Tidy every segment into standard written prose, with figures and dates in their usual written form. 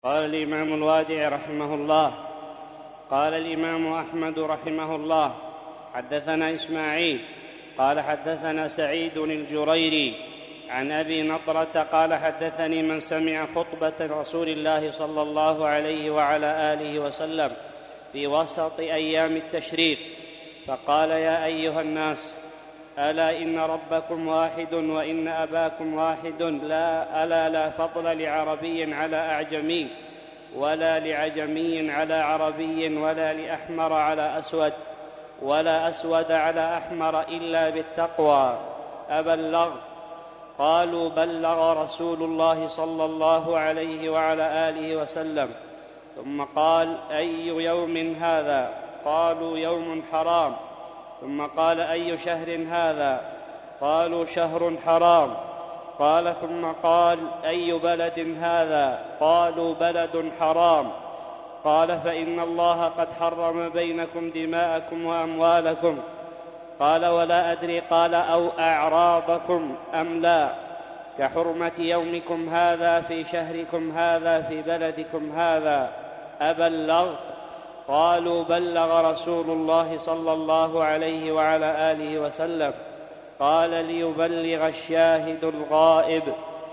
قال الإمام الوادع رحمه الله: قال الإمام أحمد رحمه الله: حدثنا إسماعيل قال حدثنا سعيد الجريري عن أبي نضرة قال حدثني من سمع خطبة رسول الله صلى الله عليه وعلى آله وسلم في وسط أيام التشريق فقال: يا أيها الناس، ألا إن ربكم واحد وإن أباكم واحد، ألا لا فضل لعربي على أعجمي، ولا لعجمي على عربي، ولا لأحمر على أسود، ولا أسود على أحمر إلا بالتقوى. أبلغت؟ قالوا: بلغ رسول الله صلى الله عليه وعلى آله وسلم. ثم قال: أي يوم هذا؟ قالوا: يوم حرام. ثم قال: أي شهر هذا؟ قالوا: شهر حرام. قال: ثم قال: أي بلد هذا؟ قالوا: بلد حرام. قال: فإن الله قد حرم بينكم دماءكم وأموالكم. قال: ولا أدري، قال: أو أعراضكم أم لا، كحرمة يومكم هذا في شهركم هذا في بلدكم هذا. أبلغت؟ قالوا: بلغ رسول الله صلى الله عليه وعلى آله وسلم. قال: ليبلغ الشاهد الغائب.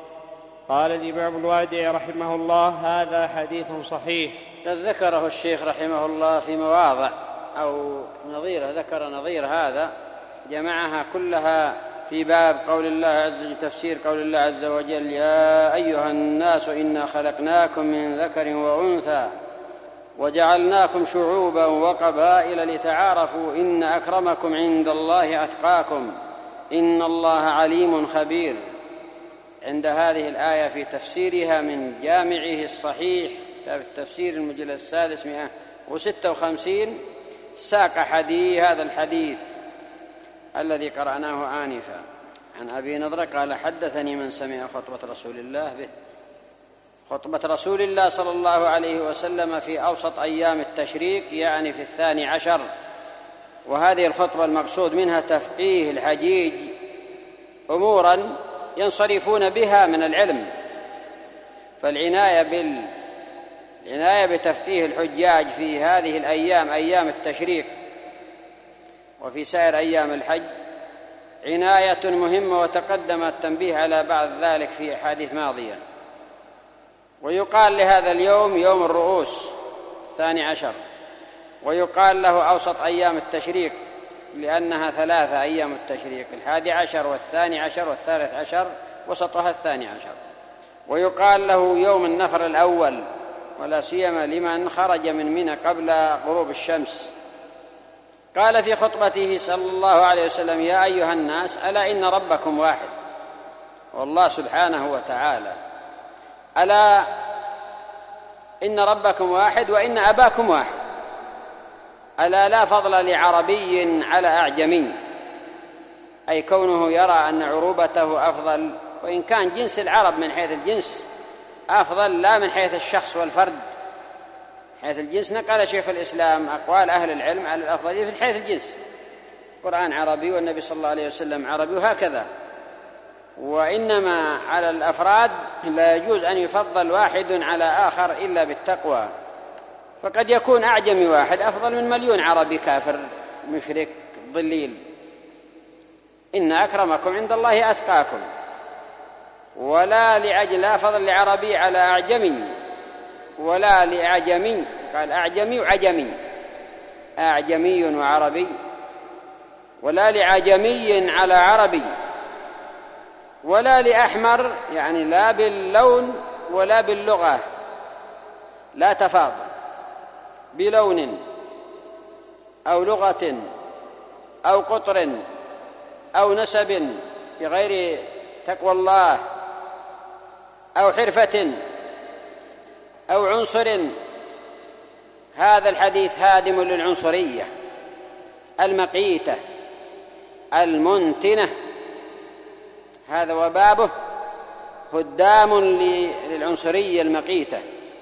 قال الإمام الوادع رحمه الله: هذا حديث صحيح. قد ذكره الشيخ رحمه الله في مواضع أو نظيره، ذكر نظير هذا جمعها كلها في باب قول الله عز وجل، تفسير قول الله عز وجل: يا أيها الناس إنا خلقناكم من ذكر وأنثى وجعلناكم شعوبا وقبائل لتعارفوا إن أكرمكم عند الله أتقاكم إن الله عليم خبير. عند هذه الآية في تفسيرها من جامعه الصحيح التفسير المجلد 656 ساق هذا الحديث الذي قرأناه آنفا عن أبي نضرة قال: حدثني من سمع خطبة رسول الله به. خطبة رسول الله صلى الله عليه وسلم في أوسط أيام التشريق، يعني في 12، وهذه الخطبة المقصود منها تفقيه الحجيج أمورا ينصرفون بها من العلم، فالعناية بتفقيه الحجاج في هذه الأيام، أيام التشريق، وفي سائر أيام الحج عناية مهمة، وتقدم التنبيه على بعض ذلك في أحاديث ماضية. ويقال لهذا اليوم يوم الرؤوس 12، ويقال له أوسط أيام التشريق لأنها 3 أيام التشريق: 11 و12 و13، وسطها 12. ويقال له يوم النفر الأول، ولا سيما لمن خرج من منى قبل غروب الشمس. قال في خطبته صلى الله عليه وسلم: يا أيها الناس، ألا إن ربكم واحد، والله سبحانه وتعالى، ألا إن ربكم واحد وإن أباكم واحد، ألا لا فضل لعربي على أعجمي، أي كونه يرى أن عروبته أفضل، وإن كان جنس العرب من حيث الجنس أفضل لا من حيث الشخص والفرد. حيث الجنس نقل شيخ الإسلام أقوال أهل العلم على الأفضلية في حيث الجنس، القرآن عربي والنبي صلى الله عليه وسلم عربي وهكذا. وإنما على الأفراد لا يجوز أن يفضل واحد على آخر إلا بالتقوى، فقد يكون أعجمي واحد أفضل من مليون عربي كافر مشرك ضليل. إن أكرمكم عند الله أتقاكم. ولا لا فضل لعربي على أعجمي، ولا لأعجمي، قال أعجمي وعجمي، أعجمي وعربي، ولا لعجمي على عربي، ولا لأحمر، يعني لا باللون ولا باللغة، لا تفاضل بلون أو لغة أو قطر أو نسب بغير تقوى الله أو حرفة أو عنصر. هذا الحديث هادم للعنصرية المقيتة المنتنة، هذا وبابه هدام للعنصرية المقيتة.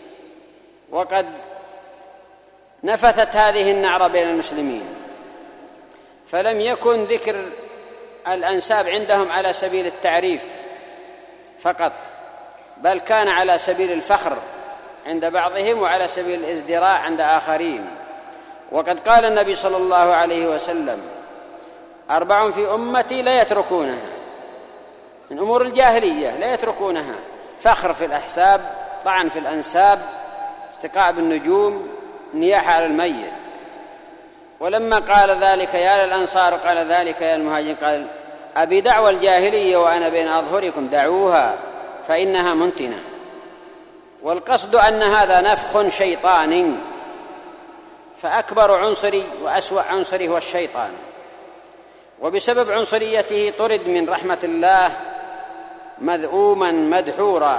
وقد نفثت هذه النعرة بين المسلمين، فلم يكن ذكر الأنساب عندهم على سبيل التعريف فقط، بل كان على سبيل الفخر. عند بعضهم وعلى سبيل الازدراء عند آخرين. وقد قال النبي صلى الله عليه وسلم: 4 في أمتي لا يتركونها، من أمور الجاهلية لا يتركونها: فخر في الأحساب، طعن في الأنساب، استقاء بالنجوم، نياحة على الميت. ولما قال ذلك يا للأنصار قال ذلك يا المهاجرين قال: أبي دعوى الجاهلية وأنا بين أظهركم دعوها فإنها منتنة. والقصد أن هذا نفخ شيطاني، فأكبر عنصري وأسوأ عنصري هو الشيطان، وبسبب عنصريته طرد من رحمة الله مذءوما مدحورا.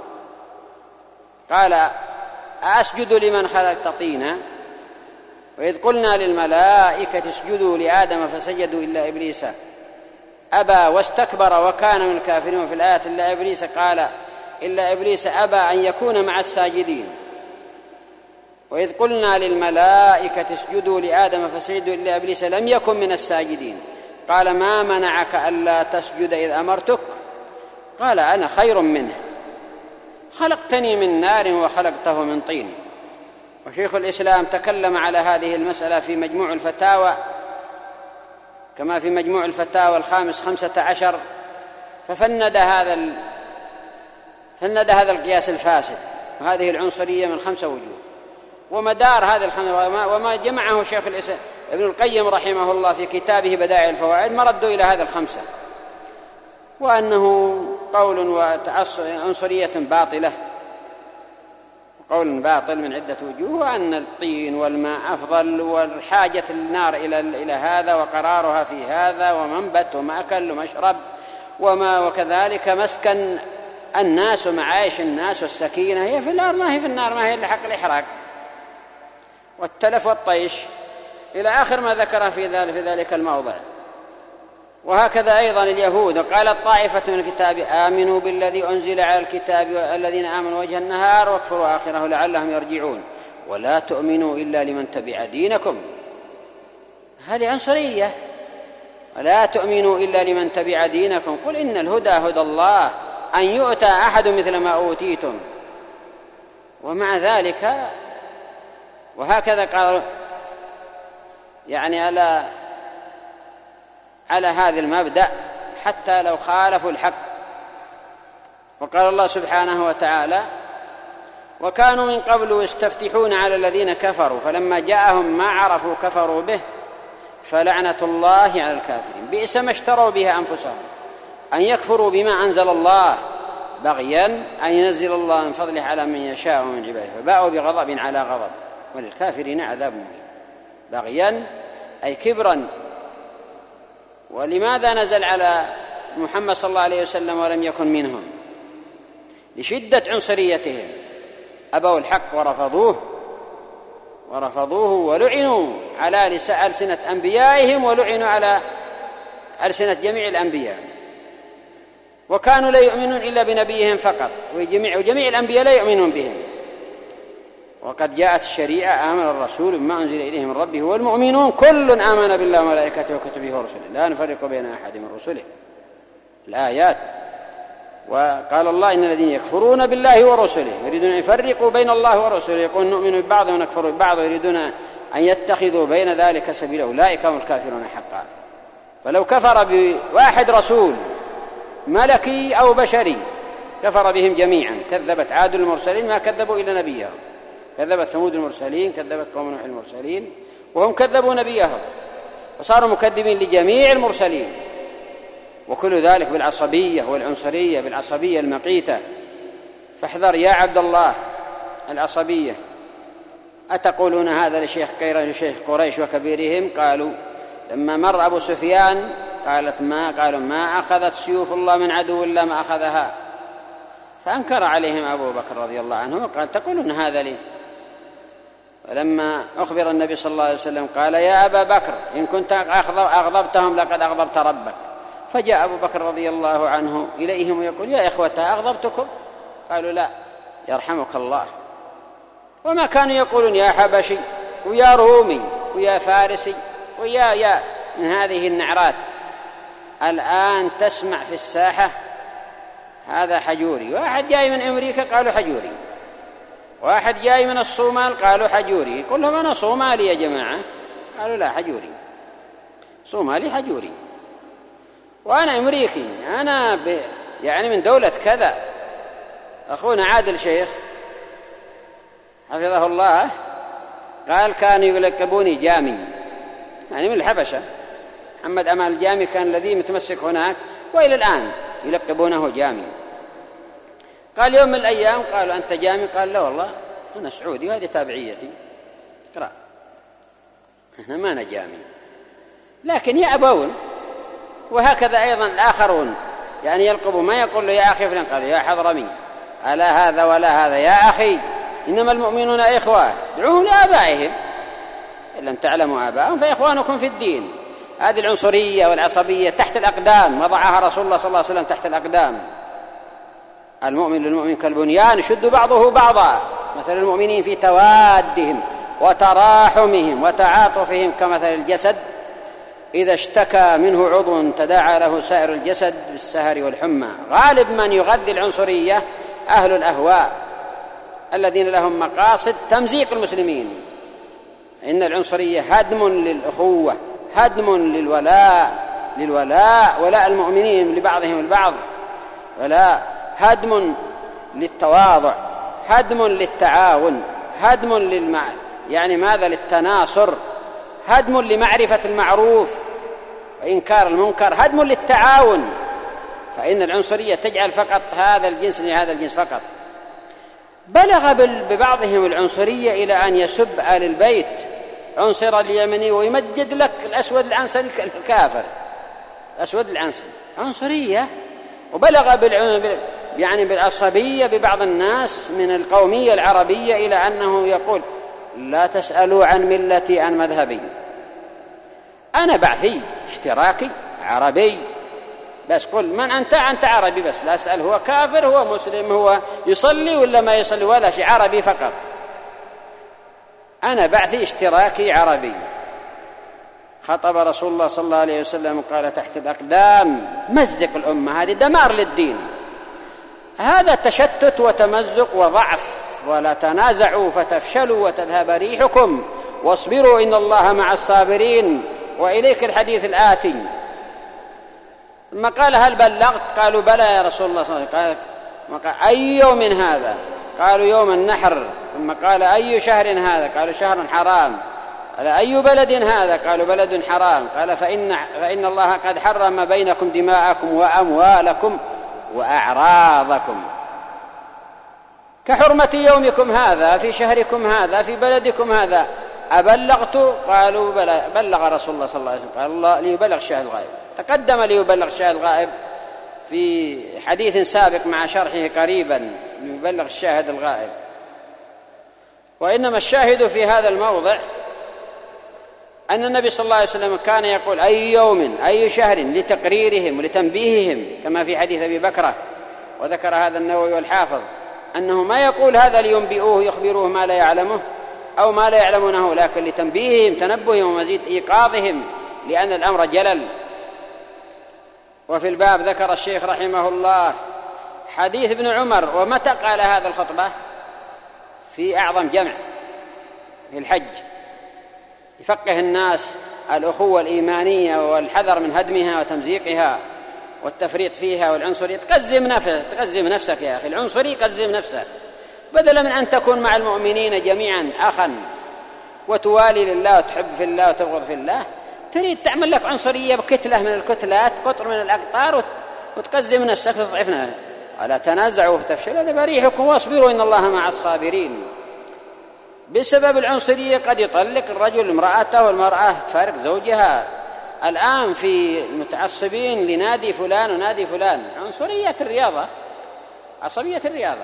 قال: أسجد لمن خلقت طينا، وإذ قلنا للملائكة اسجدوا لآدم فسجدوا إلا إبليس أبى واستكبر وكان من الكافرين. وفي الآية إلا إبليس قال إلا إبليس أبى أن يكون مع الساجدين. وإذ قلنا للملائكة اسجدوا لآدم فسجدوا إلا إبليس لم يكن من الساجدين. قال: ما منعك ألا تسجد إذ أمرتك؟ قال: أنا خير منه، خلقتني من نار وخلقته من طين. وشيخ الإسلام تكلم على هذه المسألة في مجموع الفتاوى، كما في مجموع الفتاوى الخامس 15، ففند هذا القياس الفاسد وهذه العنصرية من 5 وجوه. ومدار هذه وما جمعه شيخ الإسلام ابن القيم رحمه الله في كتابه بدائع الفوائد مردوا إلى هذا 5، وأنه قول وعنصرية باطلة، قول باطل من عدة وجوه، وأن الطين والماء أفضل، والحاجة النار إلى هذا، وقرارها في هذا، ومنبت ومأكل ومشرب وكذلك مسكن الناس ومعايش الناس، والسكينة هي في النار، ما هي في النار، ما هي إلا حق الإحراق والتلف والطيش إلى آخر ما ذكر في ذلك الموضع. وهكذا أيضا اليهود. وقالت طائفة من الكتاب آمنوا بالذي أنزل على الكتاب الذين آمنوا وجه النهار واكفروا آخره لعلهم يرجعون ولا تؤمنوا إلا لمن تبع دينكم. هذه عنصرية. ولا تؤمنوا إلا لمن تبع دينكم قل إن الهدى هدى الله أن يؤتى أحد مثل ما أوتيتم. ومع ذلك وهكذا قال يعني على هذا المبدأ حتى لو خالفوا الحق. وقال الله سبحانه وتعالى: وكانوا من قبل يستفتحون على الذين كفروا فلما جاءهم ما عرفوا كفروا به فلعنة الله على الكافرين بئس ما اشتروا به أنفسهم أن يكفروا بما أنزل الله بغيا أن ينزل الله من فضله على من يشاء من عباده فباءوا بغضب على غضب وللكافرين عذاب مهين. بغيا أي كبرا. ولماذا نزل على محمد صلى الله عليه وسلم ولم يكن منهم؟ لشدة عنصريتهم، أبوا الحق ورفضوه ولعنوا على ألسنة أنبيائهم ولعنوا على ألسنة جميع الأنبياء. وكانوا لا يؤمنون إلا بنبيهم فقط، وجميع الأنبياء لا يؤمنون بهم. وقد جاءت الشريعة آمن الرسول بما أنزل إليه من ربه والمؤمنون كل آمن بالله وملائكته وكتبه ورسله لا نفرق بين أحد من رسله. الآيات. وقال الله إن الذين يكفرون بالله ورسله يريدون أن يفرقوا بين الله ورسله يقول نؤمن ببعض ونكفر ببعض ويريدون أن يتخذوا بين ذلك سبيلا أولئك هم الكافرون حقا. فلو كفر بواحد رسول ملكي أو بشري كفر بهم جميعا. كذبت عاد المرسلين ما كذبوا إلا نبيهم، كذبت ثمود المرسلين، كذبت قوم نوح المرسلين وهم كذبوا نبيهم وصاروا مكذبين لجميع المرسلين. وكل ذلك بالعصبية والعنصرية، بالعصبية المقيتة. فاحذر يا عبد الله العصبية. أتقولون هذا لشيخ قريش وكبيرهم؟ قالوا لما مر أبو سفيان قالوا ما أخذت سيوف الله من عدو إلا ما أخذها. فأنكر عليهم أبو بكر رضي الله عنه وقال تقولون هذا لي؟ ولما أخبر النبي صلى الله عليه وسلم قال يا أبا بكر إن كنت أغضبتهم لقد أغضبت ربك. فجاء أبو بكر رضي الله عنه إليهم ويقول يا إخوة أغضبتكم؟ قالوا لا يرحمك الله. وما كانوا يقولون يا حبشي ويا رومي ويا فارسي ويا من هذه النعرات. الآن تسمع في الساحة هذا حجوري، واحد جاي من أمريكا قالوا حجوري، واحد جاي من الصومال قالوا حجوري، يقول لهم أنا صومالي يا جماعة، قالوا لا حجوري، صومالي حجوري، وأنا أمريكي، أنا يعني من دولة كذا. أخونا عادل شيخ حفظه الله قال كانوا يلقبوني جامي، يعني من الحبشة. محمد أمال الجامي كان الذي متمسك هناك، وإلى الآن يلقبونه جامي. قال يوم من الأيام قالوا أنت جامي؟ قال لا والله أنا سعودي وهذه تابعيتي، اقرأ، إحنا ما أنا جامي، لكن يأبون. وهكذا أيضا الآخرون يعني يلقبوا، ما يقول له يا أخي فلان، قال يا حضرمي ألا هذا ولا هذا، يا أخي إنما المؤمنون إخوة، ادعوهم لآبائهم إن لم تعلموا آباءهم فإخوانكم في الدين. هذه العنصرية والعصبية تحت الأقدام، وضعها رسول الله صلى الله عليه وسلم تحت الأقدام. المؤمن للمؤمن كالبنيان يشد بعضه بعضا، مثل المؤمنين في توادهم وتراحمهم وتعاطفهم كمثل الجسد إذا اشتكى منه عضو تداعى له سائر الجسد بالسهر والحمى. غالب من يغذي العنصرية أهل الأهواء الذين لهم مقاصد تمزيق المسلمين. إن العنصرية هدم للأخوة، هدم للولاء ولاء المؤمنين لبعضهم البعض، ولا هدم للتواضع، هدم للتعاون، هدم يعني ماذا؟ للتناصر، هدم لمعرفة المعروف وإنكار المنكر، هدم للتعاون. فإن العنصرية تجعل فقط هذا الجنس لهذا الجنس فقط. بلغ ببعضهم العنصرية إلى أن يسب آل البيت، عنصر اليمني، ويمجد لك الأسود العنصري الكافر، الأسود العنصري، عنصرية. وبلغ يعني بالعصبية ببعض الناس من القومية العربية إلى أنه يقول لا تسألوا عن ملتي عن مذهبي، أنا بعثي اشتراكي عربي، بس قل من أنت؟ أنت عربي بس، لا أسأل هو كافر هو مسلم هو يصلي ولا ما يصلي ولا شيء، عربي فقط. أنا بعثي اشتراكي عربي. خطب رسول الله صلى الله عليه وسلم قال تحت الأقدام مزق الأمة، هذه دمار للدين، هذا تشتت وتمزق وضعف. ولا تنازعوا فتفشلوا وتذهب ريحكم واصبروا إن الله مع الصابرين. وإليك الحديث الآتي. ثم قال هل بلغت؟ قالوا بلى يا رسول الله صلى الله عليه وسلم. قال أي يوم هذا؟ قالوا يوم النحر. ثم قال أي شهر هذا؟ قالوا شهر حرام. قال أي بلد هذا؟ قالوا بلد حرام. قال فإن الله قد حرم بينكم دماءكم وأموالكم وأعراضكم كحرمة يومكم هذا في شهركم هذا في بلدكم هذا. أبلغت؟ قالوا بلى. بلغ رسول الله صلى الله عليه وسلم. قال الله ليبلغ الشاهد الغائب. تقدم ليبلغ الشاهد الغائب في حديث سابق مع شرحه قريبا، ليبلغ الشاهد الغائب. وإنما الشاهد في هذا الموضع أن النبي صلى الله عليه وسلم كان يقول أي يوم أي شهر لتقريرهم ولتنبيههم، كما في حديث أبي بكرة، وذكر هذا النووي والحافظ أنه ما يقول هذا لينبئوه يخبروه ما لا يعلمه أو ما لا يعلمونه، لكن لتنبيههم تنبههم ومزيد إيقاظهم، لأن الأمر جلل. وفي الباب ذكر الشيخ رحمه الله حديث ابن عمر. ومتى قال هذا الخطبة؟ في أعظم جمع في الحج، يفقه الناس الأخوة الإيمانية والحذر من هدمها وتمزيقها والتفريط فيها والعنصرية. تقزم نفسك يا أخي، العنصري قزم نفسك، بدلا من أن تكون مع المؤمنين جميعا أخا وتوالي لله وتحب في الله وتبغض في الله، تريد تعمل لك عنصرية بكتلة من الكتلات، قطر من الأقطار، وتقزم نفسك وتضعفنا. ألا تنازعوا فتفشلوا بريحكم واصبروا إن الله مع الصابرين. بسبب العنصرية قد يطلق الرجل امرأته والمرأة تفارق زوجها. الآن في المتعصبين لنادي فلان ونادي فلان، عنصرية الرياضة، عصبية الرياضة.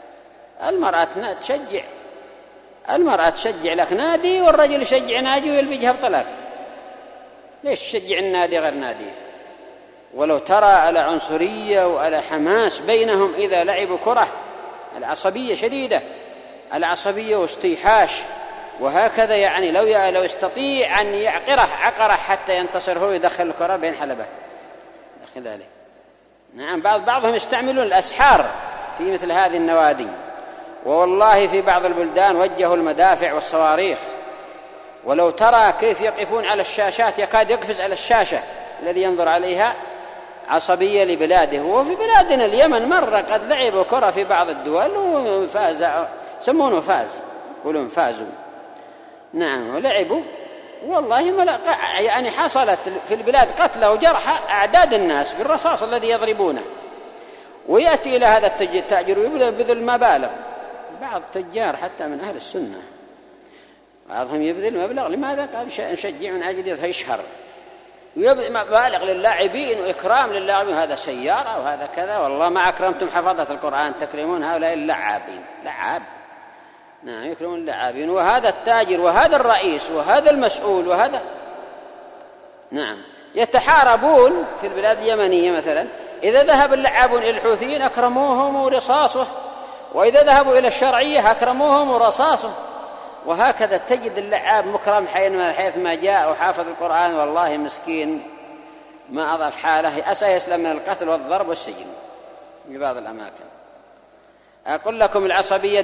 المرأة تشجع لك نادي والرجل يشجع نادي ويلبجها بطلاق. ليش تشجع النادي غير نادي؟ ولو ترى على عنصرية وعلى حماس بينهم إذا لعبوا كرة، العصبية شديدة، العصبية واستيحاش، وهكذا يعني لو يستطيع أن عقره حتى ينتصر هو يدخل الكرة بين حلبه داخل ذلك. نعم، بعضهم يستعملون الأسحار في مثل هذه النوادي. ووالله في بعض البلدان وجهوا المدافع والصواريخ، ولو ترى كيف يقفون على الشاشات يكاد يقفز على الشاشة الذي ينظر عليها، عصبية لبلاده. وفي بلادنا اليمن مرة قد لعبوا كرة في بعض الدول وفاز، سمونه فاز، يقولون فازوا، نعم، ولعبوا والله يعني حصلت في البلاد قتلى وجرحى أعداد الناس بالرصاص الذي يضربونه. ويأتي إلى هذا التاجر ويبذل مبالغ، بعض التجار حتى من أهل السنة بعضهم يبذل مبلغ، لماذا؟ قال نشجع من أجل يشهر، ويبذل مبالغ للاعبين وإكرام للاعبين، هذا سيارة وهذا كذا، والله ما أكرمتم حفظة القرآن تكرمون هؤلاء اللاعبين، لعاب، نعم، يكرمون اللاعبين. وهذا التاجر وهذا الرئيس وهذا المسؤول وهذا، نعم، يتحاربون في البلاد اليمنية مثلا. إذا ذهب اللاعبون إلى الحوثيين أكرموهم ورصاصه، وإذا ذهبوا إلى الشرعية أكرموهم ورصاصه، وهكذا تجد اللعاب مكرم حيث ما جاء وحافظ القرآن، والله مسكين ما أضعف حاله، أسيسلم من القتل والضرب والسجن في بعض الأماكن. أقول لكم العصبية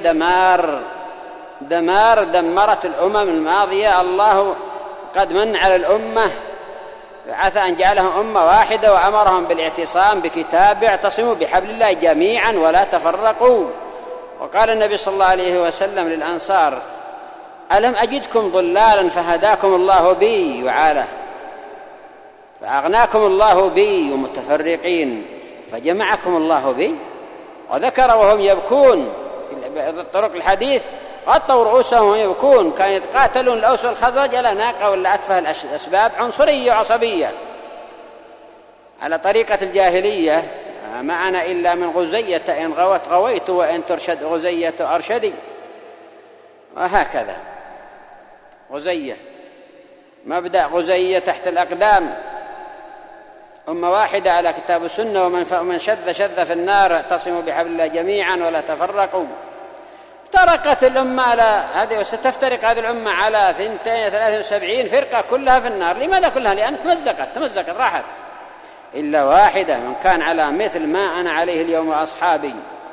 دمرت الأمم الماضية. الله قد من على الأمة، عسى أن جعلهم أمة واحدة وأمرهم بالاعتصام بكتاب، اعتصموا بحبل الله جميعا ولا تفرقوا. وقال النبي صلى الله عليه وسلم للأنصار: ألم أجدكم ضلالا فهداكم الله بي وعاله، فأغناكم الله بي، ومتفرقين فجمعكم الله بي. وذكر وهم يبكون طرق الحديث، غطوا رؤوسهم وهم يبكون، كانوا يتقاتلون الأوس والخزرج على ناقة ولا أتفه الأسباب، عنصرية وعصبية على طريقة الجاهلية. معنا إلا من غزية، إن غوت غويت وإن ترشد غزية أرشدي، وهكذا غزية، مبدأ غزية تحت الأقدام، أمة واحدة على كتاب السنة، ومن شذ في النار، اعتصموا بحبل الله جميعا ولا تفرقوا. افترقت الأمة على هذه، وستفترق هذه الأمة على 72 فرقة كلها في النار. لماذا كلها؟ لأن تمزقت راحت، إلا واحدة من كان على مثل ما أنا عليه اليوم وأصحابي.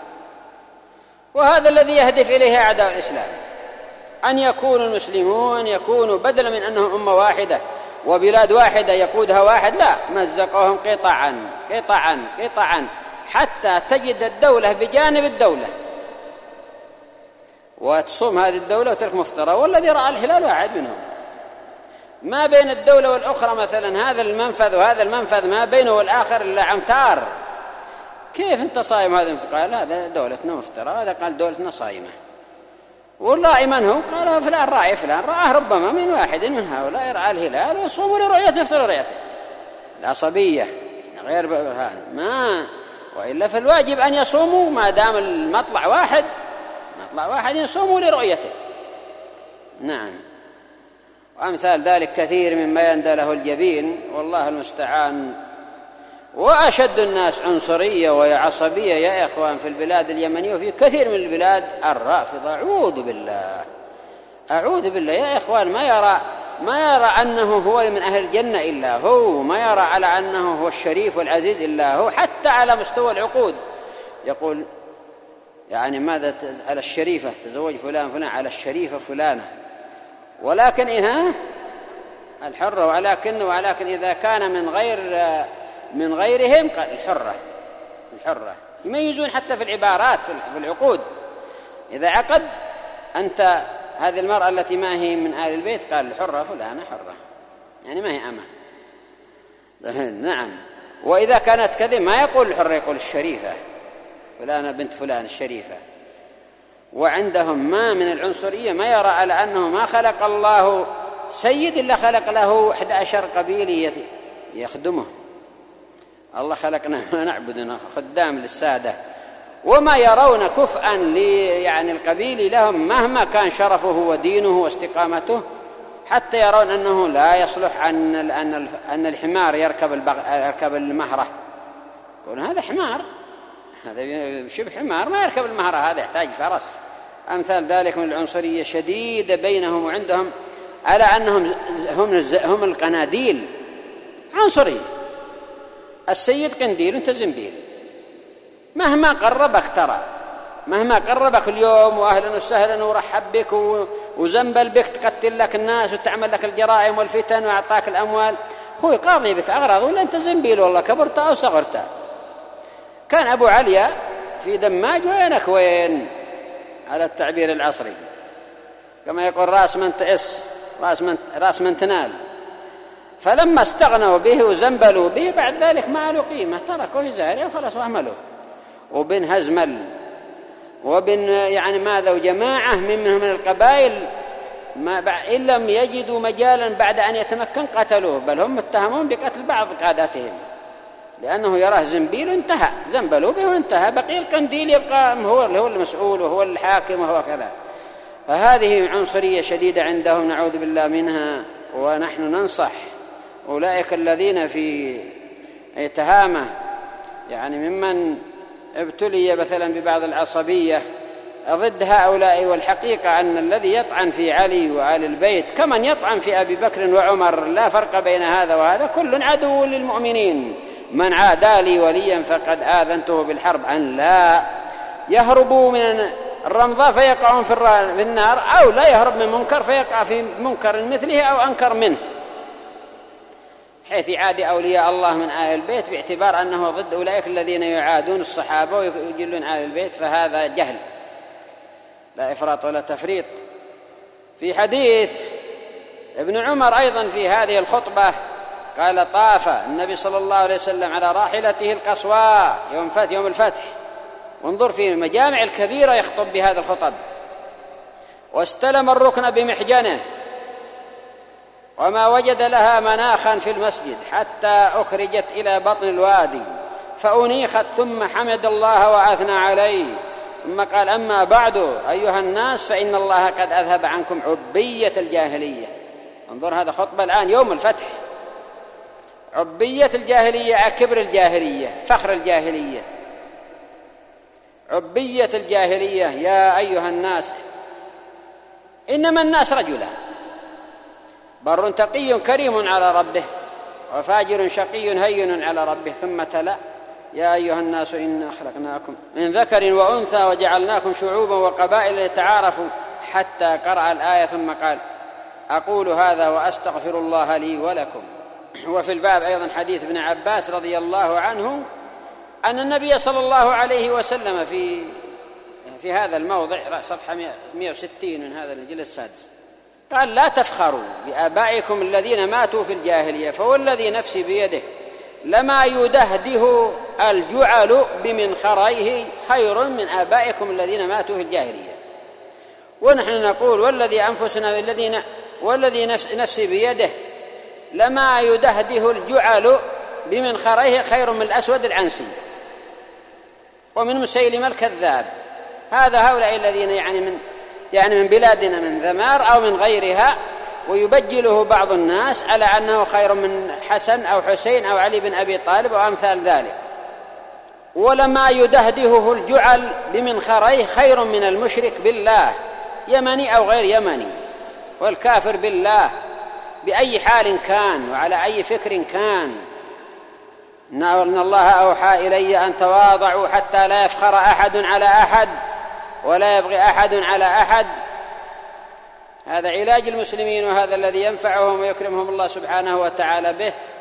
وهذا الذي يهدف إليه أعداء الإسلام، أن يكون المسلمون يكونوا بدلا من أنهم أمة واحدة وبلاد واحدة يقودها واحد، لا، مزقوهم قطعا حتى تجد الدولة بجانب الدولة، وتصوم هذه الدولة وترك مفطرة. والذي رأى الهلال واحد منهم، ما بين الدولة والأخرى مثلا هذا المنفذ وهذا المنفذ ما بينه والآخر إلا أمتار. كيف أنت صايم؟ هذا قال هذا دولتنا مفطرة، هذا قال دولتنا صايمة. والله من هو؟ قال فلان رأي فلان، رآه ربما من واحد من هؤلاء رأى الهلال وصوموا لرؤيته يفطر رؤيته. العصبية غير برهان، ما وإلا فالواجب أن يصوموا ما دام المطلع واحد يصوموا لرؤيته. نعم، وأمثال ذلك كثير مما يندى له الجبين، والله المستعان. وأشد الناس عنصرية وعصبية يا إخوان في البلاد اليمنية وفي كثير من البلاد الرافضة، أعوذ بالله يا إخوان. ما يرى أنه هو من أهل الجنة إلا هو، ما يرى على أنه هو الشريف والعزيز إلا هو، حتى على مستوى العقود يقول يعني ماذا على الشريفة تزوج فلان على الشريفة فلانة، ولكن الحرة، ولكن إذا كان من غيرهم قال الحرة. يميزون حتى في العبارات في العقود. إذا عقد أنت هذه المرأة التي ما هي من آل البيت قال الحرة فلانة حرة، يعني ما هي أمة. نعم. وإذا كانت كذب ما يقول الحرة، يقول الشريفة فلانة بنت فلان الشريفة. وعندهم ما من العنصرية، ما يرى على أنه ما خلق الله سيد إلا خلق له 11 قبيلة يخدمه. الله خلقنا ما نعبدنا خدام للسادة، وما يرون كفءا يعني القبيل لهم مهما كان شرفه ودينه واستقامته، حتى يرون أنه لا يصلح أن الحمار يركب المهرة. يقول هذا حمار، هذا شبه حمار ما يركب المهرة، هذا يحتاج فرس. أمثال ذلك من العنصرية شديدة بينهم وعندهم، على أنهم هم القناديل. عنصرية، السيد قنديل وانت زنبيل، مهما قربك ترى مهما قربك اليوم وأهلا وسهلا ورحب بك وزنبل بك تقتل لك الناس وتعمل لك الجرائم والفتن وأعطاك الأموال، هو يقاضي بك أغراض ولا أنت زنبيل والله كبرت أو صغرت. كان أبو عليا في دماج وينك وين على التعبير العصري، كما يقول راس من تئس راس من تنال. فلما استغنوا به وزنبلوا به بعد ذلك ما له قيمة، تركوه زارع وخلاص واهملوا. وبن هزمل وبن يعني ماذا وجماعة منهم من القبائل إن لم يجدوا مجالا بعد أن يتمكن قتلوه، بل هم متهمون بقتل بعض قادتهم لأنه يراه زنبيل انتهى، زنبلوا به وانتهى، بقي القنديل يبقى هو المسؤول وهو الحاكم وهو كذا. فهذه عنصرية شديدة عندهم نعوذ بالله منها. ونحن ننصح أولئك الذين في تهامة يعني ممن ابتلي مثلا ببعض العصبية ضد هؤلاء، والحقيقة أن الذي يطعن في علي وآل البيت كمن يطعن في أبي بكر وعمر، لا فرق بين هذا وهذا، كل عدو للمؤمنين. من عادى لي وليا فقد آذنته بالحرب، أن لا يهربوا من الرمضاء فيقعون في النار، أو لا يهرب من منكر فيقع في منكر مثله أو أنكر منه، حيث يعادي أولياء الله من آل البيت باعتبار أنه ضد أولئك الذين يعادون الصحابة ويجلون آل البيت، فهذا جهل لا إفراط ولا تفريط. في حديث ابن عمر أيضا في هذه الخطبة قال: طاف النبي صلى الله عليه وسلم على راحلته القصواء يوم الفتح، وانظر في المجامع الكبيرة يخطب بهذا الخطب، واستلم الركن بمحجنه وما وجد لها مناخا في المسجد حتى أخرجت إلى بطن الوادي فأنيخت، ثم حمد الله وأثنى عليه، ثم قال: أما بعد أيها الناس فإن الله قد أذهب عنكم عبية الجاهلية. انظر هذا خطبة الآن يوم الفتح، عبية الجاهلية، كبر الجاهلية، فخر الجاهلية، عبية الجاهلية. يا أيها الناس إنما الناس رجلان، بر تقي كريم على ربه وفاجر شقي هين على ربه، ثم تلا: يا أيها الناس إنا خلقناكم من ذكر وأنثى وجعلناكم شعوبا وقبائل لتعارفوا، حتى قرأ الآية ثم قال: أقول هذا وأستغفر الله لي ولكم. وفي الباب أيضا حديث ابن عباس رضي الله عنه أن النبي صلى الله عليه وسلم في هذا الموضع صفحة 160 من هذا الجلد السادس قال: لا تفخروا بآبائكم الذين ماتوا في الجاهلية، فوالذي نفسي بيده لما يدهده الجعل بمنخريه خير من آبائكم الذين ماتوا في الجاهلية. ونحن نقول: والذي نفسي بيده لما يدهده الجعل بمنخريه خير من الأسود العنسي ومن مسيلم الكذاب. هؤلاء الذين يعني من بلادنا من ذمار أو من غيرها، ويبجله بعض الناس على أنه خير من حسن أو حسين أو علي بن أبي طالب وأمثال ذلك. ولما يدهده الجعل بمنخريه خير من المشرك بالله يمني أو غير يمني، والكافر بالله بأي حال كان وعلى أي فكر كان. إن الله أوحى إلي أن تواضعوا حتى لا يفخر أحد على أحد ولا يبغي أحد على أحد. هذا علاج المسلمين، وهذا الذي ينفعهم ويكرمهم الله سبحانه وتعالى به.